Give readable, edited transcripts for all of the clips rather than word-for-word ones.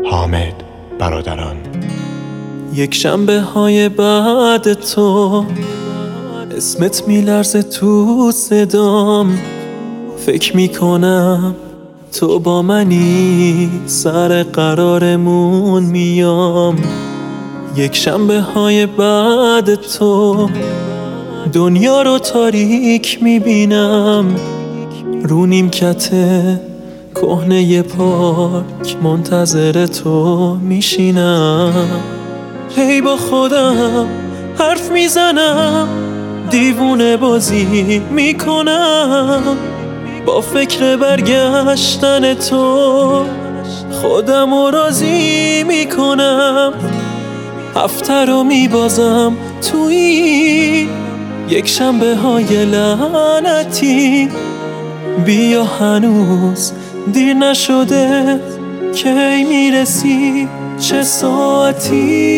حامد برادران. یک شنبه های بعد تو اسمت میلرزه تو صدام، فکر میکنم تو با منی، سر قرارمون میام. یک شنبه های بعد تو دنیا رو تاریک میبینم، رو نیمکت کهنه پارک منتظر تو میشینم. هی با خودم حرف میزنم، دیوونه بازی میکنم، با فکر برگشتن تو خودم رو راضی میکنم. هفته رو میبازم توی یک شنبه های لعنتی، بیا هنوز دیر نشده، کی میرسی چه ساعتی؟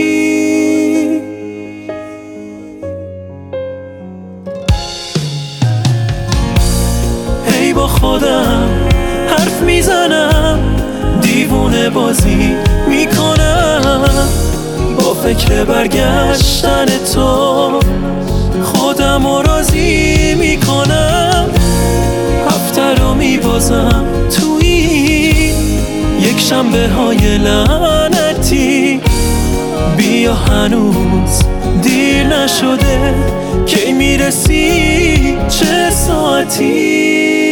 هی با خودم حرف میزنم، دیوونه بازی میکنم، با فکر برگشتن تو خودم رو راضی میکنم. هفته رو میبازم توی یک شنبه های لعنتی، بیا هنوز دیر نشده، کی میرسی چه ساعتی؟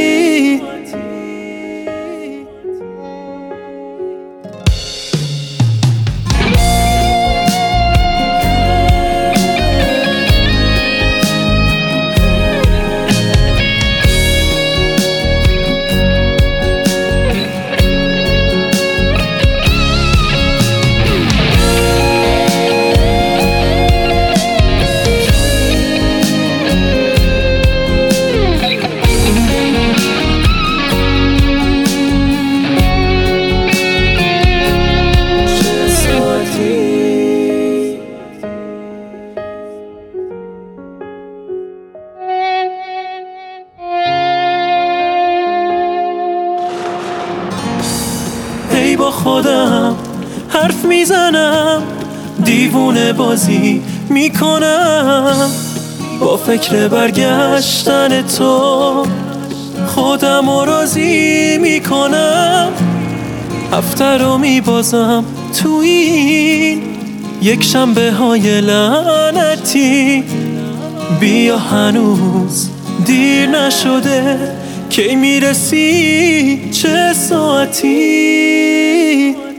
هی با خودم حرف میزنم، دیوونه بازی میکنم، با فکر برگشتن تو خودم رو راضی میکنم. هفته رو میبازم توی یک شنبه های لعنتی، بیا هنوز دیر نشده، کی میرسی چه ساعتی؟